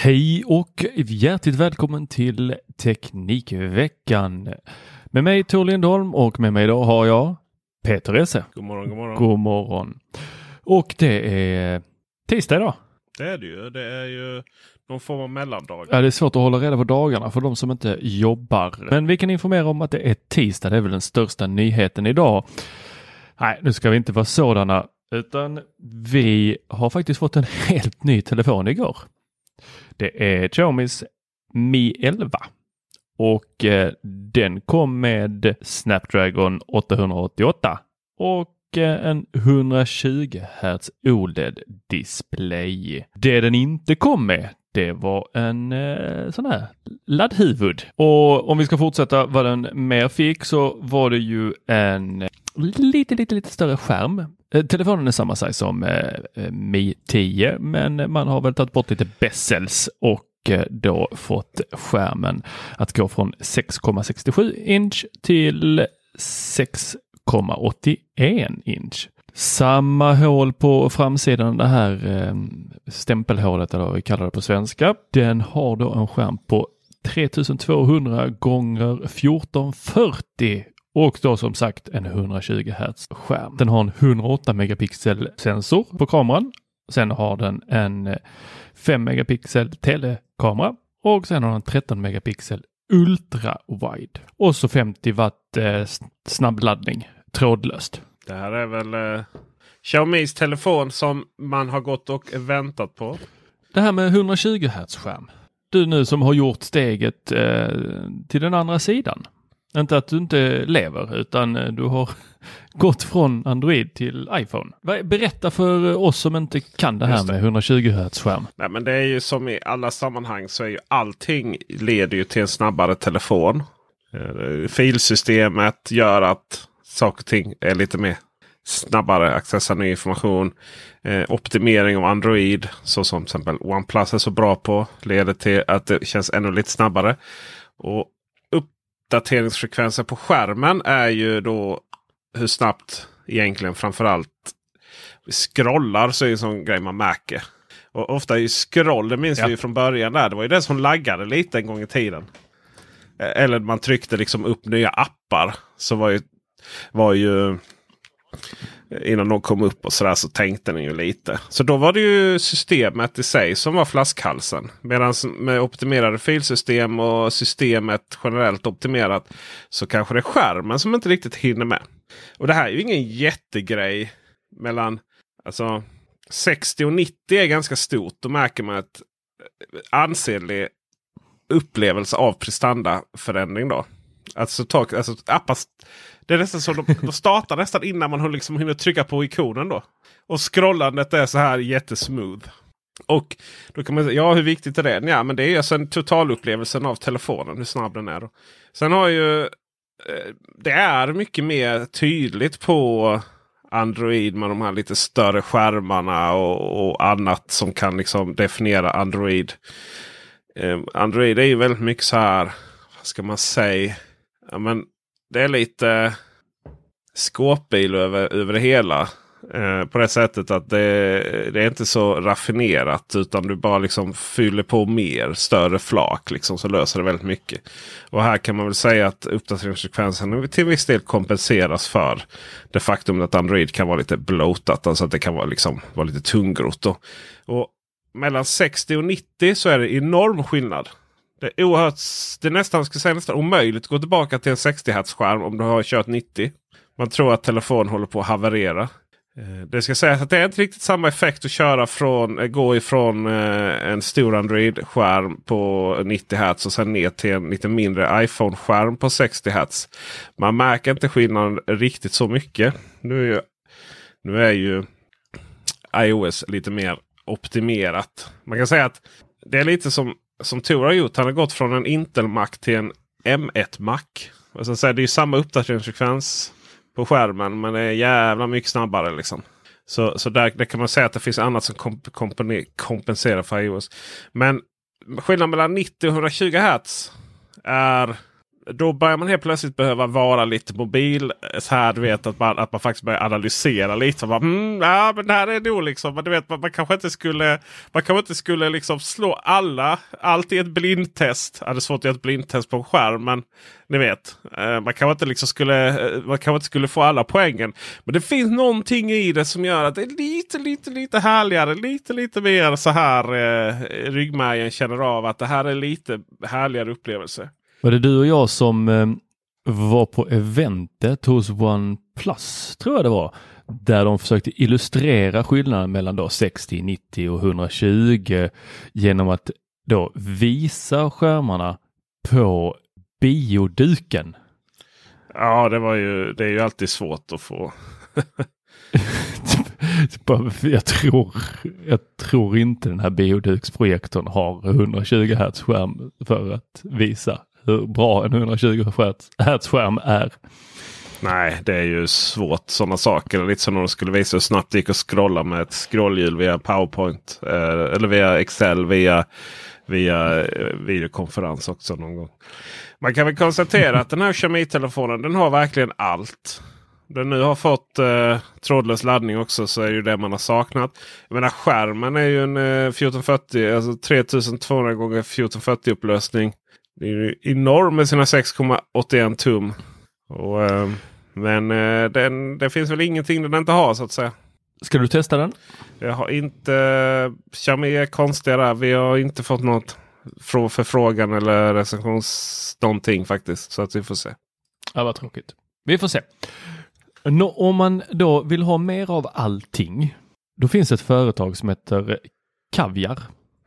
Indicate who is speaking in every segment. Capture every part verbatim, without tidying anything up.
Speaker 1: Hej och hjärtligt välkommen till Teknikveckan. Med mig Tor Lindholm och med mig idag har jag Peter Esse.
Speaker 2: God morgon, god morgon.
Speaker 1: God morgon. Och det är tisdag idag.
Speaker 2: Det är det ju. Det är ju någon form av mellandag.
Speaker 1: Ja, det är svårt att hålla reda på dagarna för de som inte jobbar. Men vi kan informera om att det är tisdag. Det är väl den största nyheten idag. Nej, nu ska vi inte vara sådana. Utan vi har faktiskt fått en helt ny telefon igår. Det är Xiaomis Mi elva. Och eh, den kom med Snapdragon åttahundraåttioåtta. Och eh, en etthundratjugo hertz O L E D-display. Det den inte kom med, det var en eh, sån här laddhuvud. Och om vi ska fortsätta vad den mer fick så var det ju en lite, lite, lite större skärm. Telefonen är samma size som eh, Mi tio, men man har väl tagit bort lite bezels och eh, då fått skärmen att gå från sex komma sextiosju inch till sex komma åttioen inch. Samma hål på framsidan, det här eh, stämpelhålet eller vad vi kallar det på svenska. Den har då en skärm på tretusentvåhundra gånger fjorton fyrtio. Och då som sagt en etthundratjugo hertz skärm. Den har en hundraåtta megapixel sensor på kameran. Sen har den en fem megapixel telekamera. Och sen har den tretton megapixel ultra wide. Och så femtio watt eh, snabbladdning trådlöst.
Speaker 2: Det här är väl eh, Xiaomis telefon som man har gått och väntat på.
Speaker 1: Det här med etthundratjugo hertz skärm. Du nu som har gjort steget eh, till den andra sidan. Inte att du inte lever utan du har gått från Android till iPhone. Berätta för oss som inte kan det här det. med etthundratjugo hertz skärm.
Speaker 2: Nej, men det är ju som i alla sammanhang så är ju allting leder ju till en snabbare telefon. Filsystemet gör att saker och ting är lite mer snabbare. Accessa ny information. Eh, optimering av Android så som till exempel OnePlus är så bra på leder till att det känns ännu lite snabbare. Och uppdateringsfrekvensen på skärmen är ju då hur snabbt egentligen framförallt scrollar så är det en sån grej man märker. Och ofta är scroll, det minns ja. vi ju från början där. Det var ju det som laggade lite en gång i tiden. Eller man tryckte liksom upp nya appar så var ju, var ju innan de kom upp och sådär så tänkte den ju lite. Så då var det ju systemet i sig som var flaskhalsen. Medan med optimerade filsystem och systemet generellt optimerat så kanske det är skärmen som inte riktigt hinner med. Och det här är ju ingen jättegrej mellan alltså sextio och nittio är ganska stort. Då märker man ett ansenlig upplevelse av prestandaförändring då. Alltså, tak, alltså appar, det är nästan så de, de startar nästan innan man liksom hinner trycka på ikonen då. Och scrollandet är så här jättesmooth. Och då kan man säga, ja hur viktigt är det? Ja men det är alltså en totalupplevelsen av telefonen, hur snabb den är då. Sen har ju, det är mycket mer tydligt på Android med de här lite större skärmarna och, och annat som kan liksom definiera Android. Eh, Android är ju väldigt mycket så här, vad ska man säga? Ja, men det är lite skåpbil över, över det hela. Eh, på det sättet att det, det är inte så raffinerat utan du bara liksom fyller på mer större flak liksom, så löser det väldigt mycket. Och här kan man väl säga att uppdateringsfrekvensen till viss del kompenseras för det faktum att Android kan vara lite bloatat. Alltså att det kan vara, liksom, vara lite tungrot. Och, och mellan sextio och nittio så är det enorm skillnad. Det är oerhört, det är nästan, ska säga, nästan omöjligt att gå tillbaka till en sextio hertz skärm om du har kört nittio. Man tror att telefonen håller på att haverera. Det ska sägas att det är inte riktigt samma effekt att köra från, gå ifrån en stor Android-skärm på nittio hertz och sen ner till en lite mindre iPhone-skärm på sextio hertz. Man märker inte skillnaden riktigt så mycket. Nu är ju, nu är ju iOS lite mer optimerat. Man kan säga att det är lite som Som Tor har gjort. Han har gått från en Intel Mac till en M ett Mac. Och så säger det är ju samma uppdateringsfrekvens på skärmen. Men det är jävla mycket snabbare liksom. Så, så där, där kan man säga att det finns annat som komp- komp- kompenserar för iOS. Men skillnaden mellan nittio och etthundratjugo hertz är då börjar man helt plötsligt behöva vara lite mobil. Så här, du vet, att man, att man faktiskt börjar analysera lite. Så man, mm, ja, men det här är nog liksom. Men du vet, man, man kanske inte skulle, man kanske inte skulle liksom slå alla, allt i ett blindtest. Ja, det är svårt att göra ett blindtest på en skärm, men ni vet. Eh, man kanske inte liksom skulle, man kanske inte skulle få alla poängen. Men det finns någonting i det som gör att det är lite, lite, lite härligare. Lite, lite mer så här eh, ryggmärgen känner av att det här är lite härligare upplevelse.
Speaker 1: Var det du och jag som eh, var på eventet hos OnePlus, tror jag det var, där de försökte illustrera skillnaden mellan då sextio, nittio och etthundratjugo genom att då visa skärmarna på bioduken.
Speaker 2: Ja, det var ju, det är ju alltid svårt att få.
Speaker 1: jag, tror, jag tror inte den här bioduksprojektorn har etthundratjugo hertz skärm för att visa hur bra en etthundratjugo hertz skärm är.
Speaker 2: Nej, det är ju svårt sådana saker. Lite som när de skulle visa hur snabbt det gick att scrolla med ett scrollhjul via PowerPoint. Eh, eller via Excel, via, via eh, videokonferens också någon gång. Man kan väl konstatera att den här Xiaomi-telefonen, den har verkligen allt. Den nu har fått eh, trådlös laddning också, så är det ju det man har saknat. Jag menar, skärmen är ju en eh, fjorton fyrtio, alltså tretusentvåhundra gånger fjorton fyrtio upplösning. Det är ju enorm med sina sex komma åttioen tum. Och, eh, men eh, den, det finns väl ingenting den inte har, så att säga.
Speaker 1: Ska du testa den?
Speaker 2: Jag har inte... Xiaomi är konstiga. Vi har inte fått något förfrågan eller recensions någonting faktiskt. Så att vi får se.
Speaker 1: Ja, vad tråkigt. Vi får se. Nå, om man då vill ha mer av allting, då finns ett företag som heter Kaviar.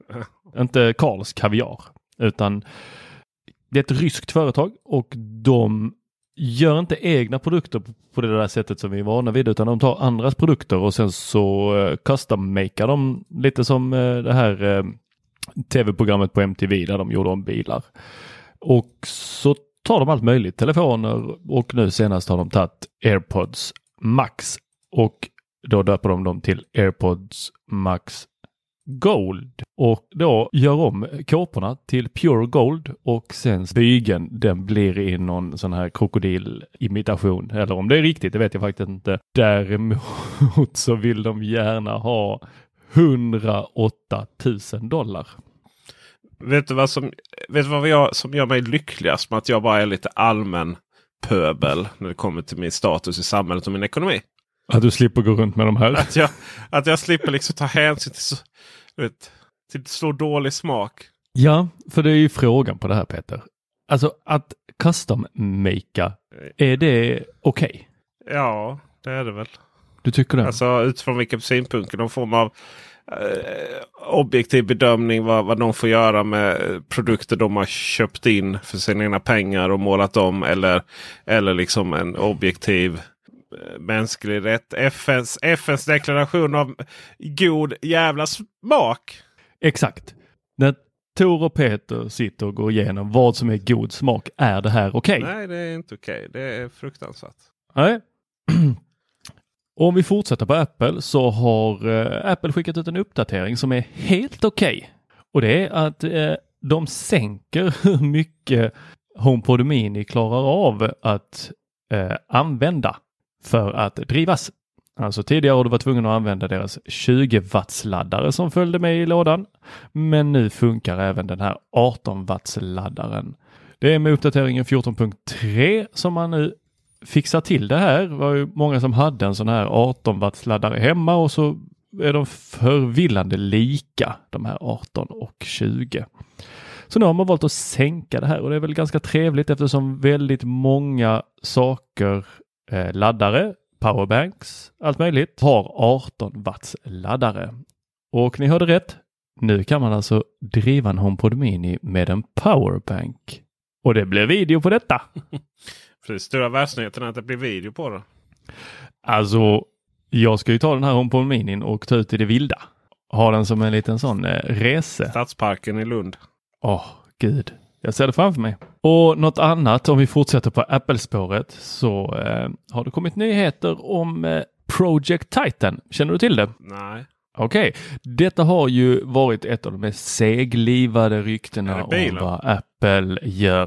Speaker 1: Inte Karls Kaviar, utan det är ett ryskt företag och de gör inte egna produkter på det där sättet som vi är vana vid, utan de tar andras produkter och sen så uh, custom-makar de lite som uh, det här uh, tv-programmet på M T V där de gjorde om bilar. Och så tar de allt möjligt, telefoner, och nu senast har de tagit AirPods Max och då döper de dem till AirPods Max Gold och då gör om kåporna till Pure Gold och sen bygeln, den blir i någon sån här krokodilimitation, eller om det är riktigt, det vet jag faktiskt inte. Däremot så vill de gärna ha hundraåtta tusen dollar.
Speaker 2: Vet du vad som, vet du vad jag, som gör mig lyckligast med att jag bara är lite allmän pöbel när det kommer till min status i samhället och min ekonomi?
Speaker 1: Att du slipper gå runt med de här?
Speaker 2: Att jag, att jag slipper liksom ta hänsyn till så, vet, till så dålig smak.
Speaker 1: Ja, för det är ju frågan på det här, Peter. Alltså att custom-makea, är det okej? Okay?
Speaker 2: Ja, det är det väl.
Speaker 1: Du tycker det?
Speaker 2: Alltså utifrån vilka synpunkter, någon form av objektiv bedömning vad, vad de får göra med produkter de har köpt in för sina egna pengar och målat om, eller, eller liksom en objektiv mänsklig rätt. F N:s, F N:s deklaration av god jävla smak.
Speaker 1: Exakt. När Tor och Peter sitter och går igenom vad som är god smak, är det här okej?
Speaker 2: Okay? Nej, det är inte okej. Okay. Det är fruktansvärt.
Speaker 1: Nej. Om vi fortsätter på Apple så har eh, Apple skickat ut en uppdatering som är helt okej. Okay. Och det är att eh, de sänker hur mycket HomePod Mini klarar av att eh, använda för att drivas. Alltså tidigare har du varit tvungen att använda deras tjugo watts laddare som följde med i lådan. Men nu funkar även den här arton watts laddaren. Det är med uppdateringen fjorton punkt tre som man nu fixar till det här. Det var ju många som hade en sån här arton watts laddare hemma och så är de förvillande lika, de här arton och tjugo. Så nu har man valt att sänka det här och det är väl ganska trevligt eftersom väldigt många saker, eh, laddare, powerbanks, allt möjligt, har arton watts laddare. Och ni hörde rätt, nu kan man alltså driva en HomePod Mini med en powerbank. Och det blir video på detta.
Speaker 2: För det stora världsnyheten är att det blir video på det.
Speaker 1: Alltså, jag ska ju ta den här HomePod Mini och ta ut i det vilda. Ha den som en liten sån eh, rese.
Speaker 2: Stadsparken i Lund.
Speaker 1: Åh, oh, gud. Jag ser det framför mig. Och något annat, om vi fortsätter på Apple-spåret, så eh, har det kommit nyheter om eh, Project Titan. Känner du till det?
Speaker 2: Nej.
Speaker 1: Okej. Okay. Detta har ju varit ett av de mest seglivade ryktena om vad Apple gör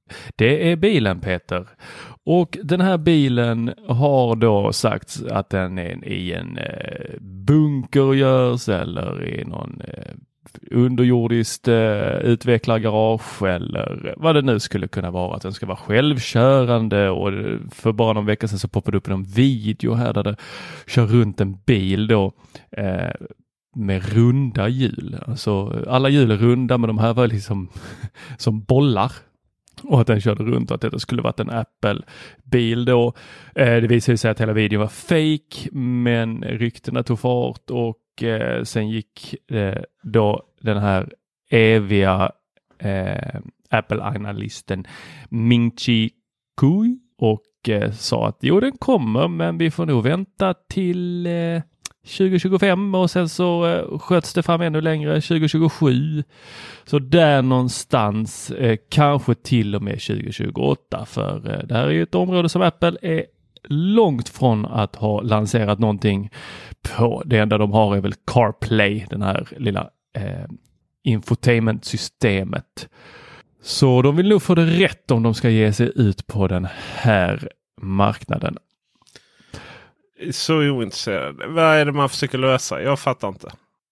Speaker 1: Det är bilen, Peter. Och den här bilen har då sagt att den är i en eh, bunker görs eller i någon eh, underjordiskt eh, utvecklargarage eller vad det nu skulle kunna vara. Att den ska vara självkörande, och för bara någon vecka sedan så poppade upp en video här där det kör runt en bil då eh, med runda hjul. Alltså alla hjul är runda, men de här var liksom som bollar. Och att den körde runt och att det skulle varit en Apple-bil då. Eh, det visade sig att hela videon var fake, men ryktena tog fart, och eh, sen gick eh, då den här eviga eh, Apple-analysten Ming-Chi Kuo och eh, sa att jo, den kommer, men vi får nog vänta till eh, tjugo tjugofem, och sen så eh, sköts det fram ännu längre tjugo tjugosju. Så där någonstans eh, kanske till och med tjugo tjugoåtta, för eh, det här är ju ett område som Apple är långt från att ha lanserat någonting på. Det enda de har är väl CarPlay, den här lilla eh, infotainment-systemet. Så de vill nog få det rätt om de ska ge sig ut på den här marknaden.
Speaker 2: Så ointresserad. Vad är det man försöker lösa? Jag fattar inte.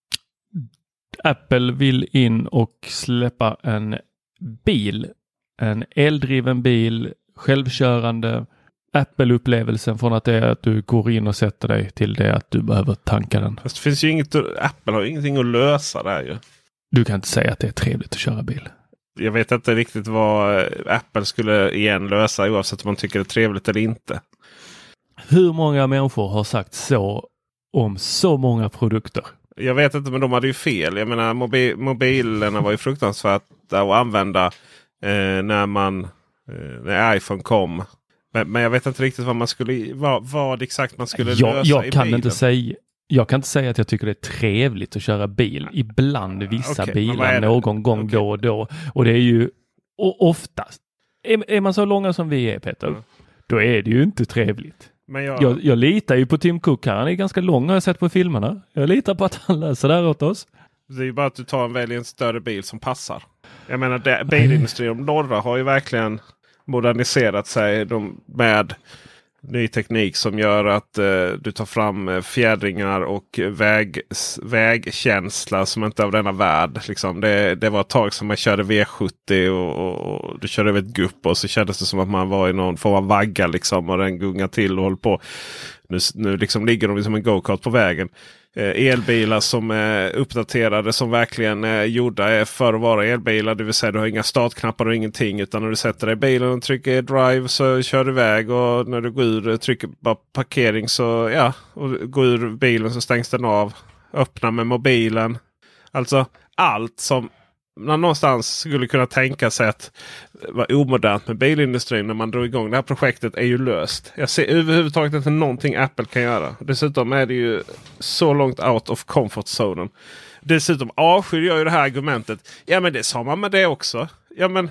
Speaker 1: Apple vill in och släppa en bil. En eldriven bil, självkörande. Apple-upplevelsen från att det är att du går in och sätter dig till det att du behöver tanka den.
Speaker 2: Fast det finns ju inget, Apple har ju ingenting att lösa där ju.
Speaker 1: Du kan inte säga att det är trevligt att köra bil.
Speaker 2: Jag vet inte riktigt vad Apple skulle igen lösa, oavsett om man tycker det är trevligt eller inte.
Speaker 1: Hur många människor har sagt så om så många produkter?
Speaker 2: Jag vet inte, men de hade ju fel. Jag menar, mobi- mobilerna var ju fruktansvärt att använda eh, när man eh, när iPhone kom. Men, men jag vet inte riktigt vad man skulle vad, vad exakt man skulle
Speaker 1: jag,
Speaker 2: lösa
Speaker 1: jag
Speaker 2: i
Speaker 1: kan
Speaker 2: bilen.
Speaker 1: Inte säga, jag kan inte säga att jag tycker det är trevligt att köra bil. Ibland vissa
Speaker 2: okay,
Speaker 1: bilar någon gång okay. då och då. Och det är ju och oftast. Är, är man så långa som vi är, Peter, mm. då är det ju inte trevligt.
Speaker 2: Men jag...
Speaker 1: Jag, jag litar ju på Tim Cook här. Han är ganska lång, har jag sett på filmerna. Jag litar på att han läser där åt oss.
Speaker 2: Det är ju bara att du tar en väldigt en större bil som passar. Jag menar, det, bilindustrin om norra har ju verkligen moderniserat sig de, med ny teknik som gör att eh, du tar fram eh, fjädringar och väg, vägkänsla som inte är av denna värld. Liksom. Det, det var ett tag som man körde V sjuttio och, och, och du körde över ett gupp och så kändes det som att man var i någon form av vagga liksom, och den gungar till och håller på. Nu, nu liksom ligger de som en go-kart på vägen. Eh, elbilar som är uppdaterade, som verkligen är gjorda är för att vara elbilar. Det vill säga du har inga startknappar och ingenting, utan när du sätter dig i bilen och trycker drive så kör du iväg, och när du går ur trycker bara parkering så ja, och går ur bilen så stängs den av. Öppna med mobilen. Alltså allt som man någonstans skulle kunna tänka sig att var omodernt med bilindustrin när man drog igång det här projektet är ju löst. Jag ser överhuvudtaget inte någonting Apple kan göra. Dessutom är det ju så långt out of comfort zonen. Dessutom avskyr jag ju det här argumentet. Ja, men det sa man med det också. Ja, men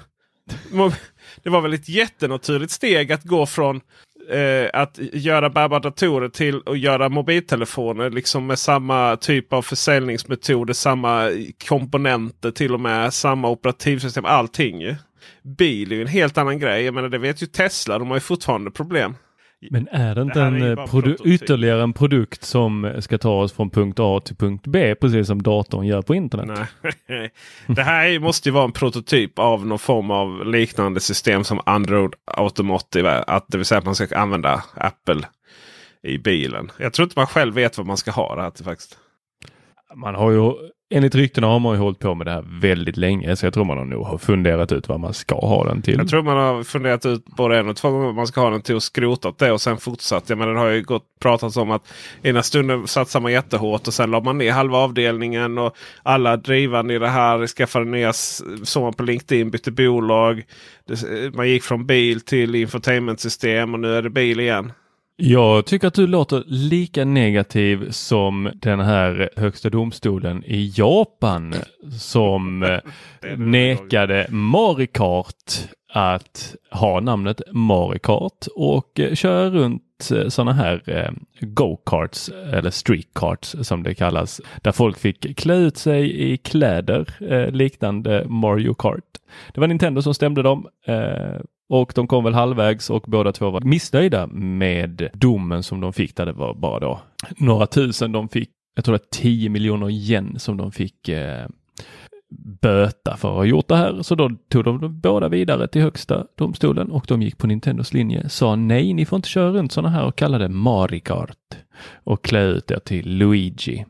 Speaker 2: det var väl ett jättenaturligt steg att gå från Eh, att göra bärbara datorer till att göra mobiltelefoner liksom med samma typ av försäljningsmetoder, samma komponenter, till och med samma operativsystem, allting ju. Bil är ju en helt annan grej. Jag menar, det vet ju Tesla, de har ju fortfarande problem.
Speaker 1: Men är det inte det en produ- ytterligare en produkt som ska ta oss från punkt A till punkt B, precis som datorn gör på internet?
Speaker 2: Nej. Det här måste ju vara en prototyp av någon form av liknande system som Android Automotive. Att det vill säga att man ska använda Apple i bilen. Jag tror inte man själv vet vad man ska ha det här till faktiskt. Man har ju, enligt ryktena har man ju hållit på med det här väldigt länge, så jag tror man nog har funderat ut vad man ska ha den till. Jag tror man har funderat ut både en och två gånger vad man ska ha den till och skrotat det och sen fortsatt. Jag menar, det har ju gått pratat om att ena stunden satsar man jättehårt och sen la man ner halva avdelningen och alla drivande i det här skaffade nya, såg man på LinkedIn, bytte bolag. Det, man gick från bil till infotainmentsystem och nu är det bil igen.
Speaker 1: Jag tycker att du låter lika negativ som den här högsta domstolen i Japan som nekade Mario Kart att ha namnet Mario Kart och köra runt sådana här eh, go-karts eller street-karts som det kallas, där folk fick klä ut sig i kläder eh, liknande Mario Kart. Det var Nintendo som stämde dem eh, och de kom väl halvvägs och båda två var missnöjda med domen som de fick, där det var bara då några tusen de fick. Jag tror det var tio miljoner yen som de fick eh, böta för att ha gjort det här. Så då tog de båda vidare till högsta domstolen och de gick på Nintendos linje. Sa nej, ni får inte köra runt sådana här och kalla det Mario Kart och klä ut det till Luigi.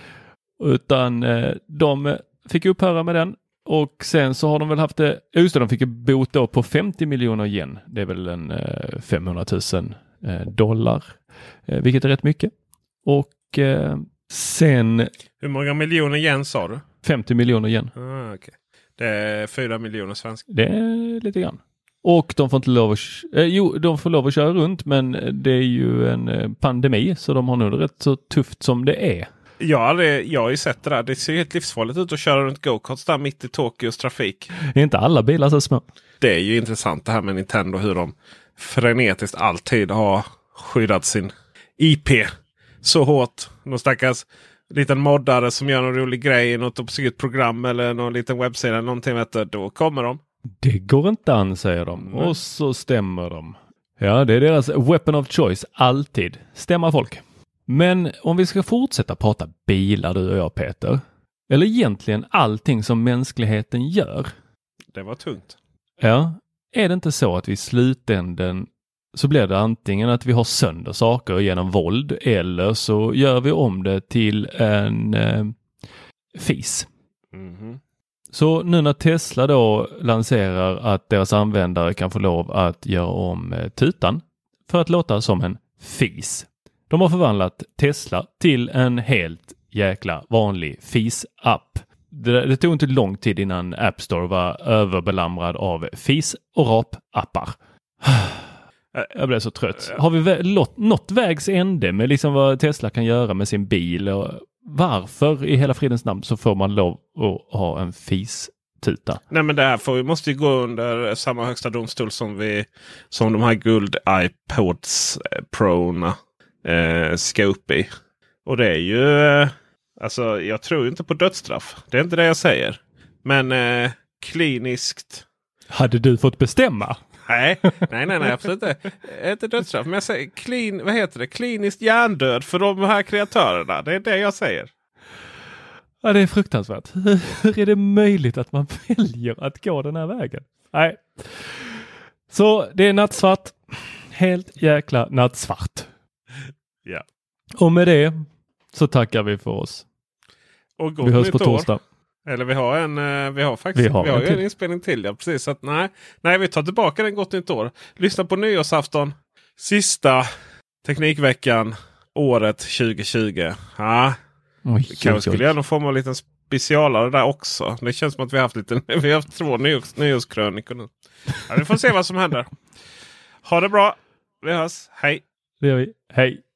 Speaker 1: Utan eh, de fick upphöra med den och sen så har de väl haft det, just det, de fick bot då på femtio miljoner yen. Det är väl en eh, femhundratusen eh, dollar, eh, vilket är rätt mycket. Och eh, sen...
Speaker 2: Hur många miljoner yen sa du?
Speaker 1: femtio miljoner yen.
Speaker 2: Ah, okay. Det är fyra miljoner svenska.
Speaker 1: Det är lite grann. Och de får inte lov att, eh, jo, de får lov att köra runt, men det är ju en eh, pandemi så de har nog rätt så tufft som det är.
Speaker 2: Ja, det, jag har ju sett det där. Det ser helt livsfarligt ut att köra runt go-karts där mitt i Tokyos trafik.
Speaker 1: Är inte alla bilar så små?
Speaker 2: Det är ju intressant det här med Nintendo, hur de frenetiskt alltid har skyddat sin I P så hårt. De stackars liten moddare som gör någon rolig grej i något obskyrt program eller någon liten webbsida eller någonting, vet du, då kommer de.
Speaker 1: Det går inte an, säger de. Mm. Och så stämmer de. Ja, det är deras weapon of choice. Alltid. Stämma folk. Men om vi ska fortsätta prata bilar, du och jag, Peter. Eller egentligen allting som mänskligheten gör.
Speaker 2: Det var tungt.
Speaker 1: Ja. Är det inte så att vi i slutänden så blir det antingen att vi har sönder saker genom våld eller så gör vi om det till en eh, fis.
Speaker 2: Mm-hmm.
Speaker 1: Så nu när Tesla då lanserar att deras användare kan få lov att göra om eh, tutan för att låta som en fis. De har förvandlat Tesla till en helt jäkla vanlig fis-app. Det, det tog inte lång tid innan App Store var överbelamrad av fis- och rap-appar. Jag blev så trött. Har vi vä- låt, nått vägs ände med liksom vad Tesla kan göra med sin bil? Och varför i hela fridens namn så får man lov att ha en fis-tuta?
Speaker 2: Nej, men det här får vi måste ju gå under samma högsta domstol som vi som de här guld iPods Pro-na eh, ska upp i. Och det är ju eh, alltså jag tror inte på dödsstraff. Det är inte det jag säger. Men eh, kliniskt.
Speaker 1: Hade du fått bestämma?
Speaker 2: Nej, nej, nej, nej, absolut inte. Inte dödsstraff. Men jag säger clean, vad heter det? Kliniskt hjärndöd för de här kreatörerna. Det är det jag säger.
Speaker 1: Ja, det är fruktansvärt. Hur är det möjligt att man väljer att gå den här vägen? Nej. Så det är nattsvart. Helt jäkla nattsvart.
Speaker 2: Ja.
Speaker 1: Och med det så tackar vi för oss.
Speaker 2: Och
Speaker 1: vi hörs på torsdag.
Speaker 2: År. Eller vi har en vi har faktiskt vi har, vi har en, ju en inspelning till, ja, precis, så att nej, nej, vi tar tillbaka den gott nytt år. Lyssna på nyårsafton. Sista Teknikveckan året tjugo tjugo. Ja. Oj, kanske skulle göra någon form av liten specialare där också. Det känns som att vi har haft lite vi har haft två nyårs, nyårskrönikor nu. Ja, vi får se vad som händer. Ha det bra. Vi hörs. Hej.
Speaker 1: Det gör vi. Hej.